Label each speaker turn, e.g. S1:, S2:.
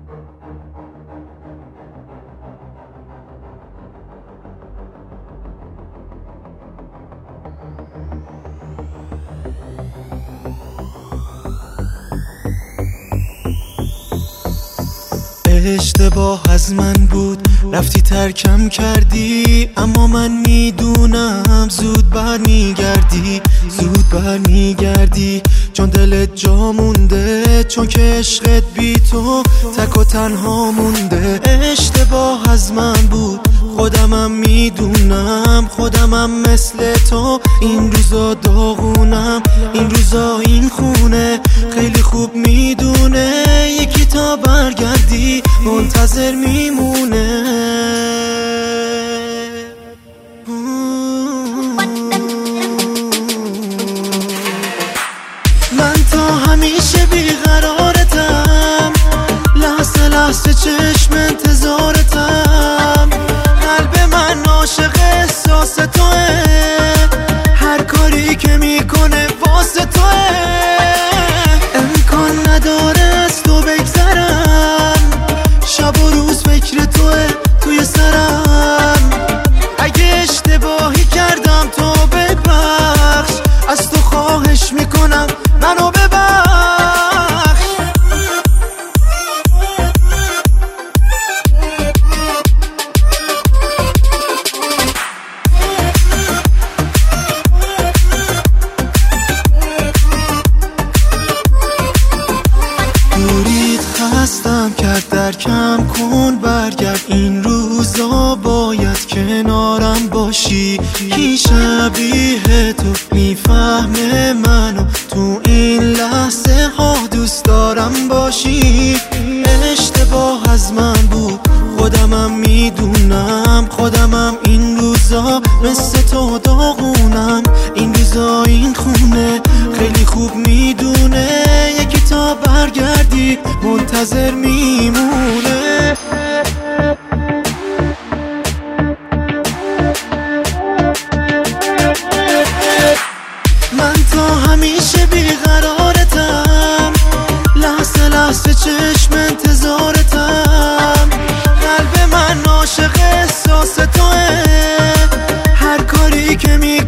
S1: اشتباه از من بود، رفتی ترکم کردی، اما من میدونم زود برمیگردی چون دلت جا مونده، چون که عشقت بی تو تک و تنها مونده. اشتباه از من بود، خودمم میدونم، خودمم مثل تو این روزا داغونم، این روزا این خونه خیلی خوب میدونه یکی تا برگردی منتظر میمونه. من تا همیشه بیقرارتم، لحظه لحظه چشم انتظارتم، قلب من عاشق احساس توه، هر کاری که میکنه واسه توه. امکان نداره از تو بگذرم، شب و روز فکر توه توی سرم. اگه اشتباهی کردم تو ببخش، از تو خواهش میکنم منو ببخش. دوریت خستم کرد، درکم کن برگرد، این روزا باید کنارم باشی. کی شبیه تو میفهمه منو، تو این لحظه ها دوست دارم باشی. اشتباه از من بود، خودمم میدونم، خودمم این روزا مثل تو داغونم، این روزا این خونه خیلی خوب میدونه یکی تا برگردی منتظر میمونه. من تا همیشه بیقرارتم، لحظه لحظه چشم انتظارتم، قلب من عاشق احساس توه، هر کاری که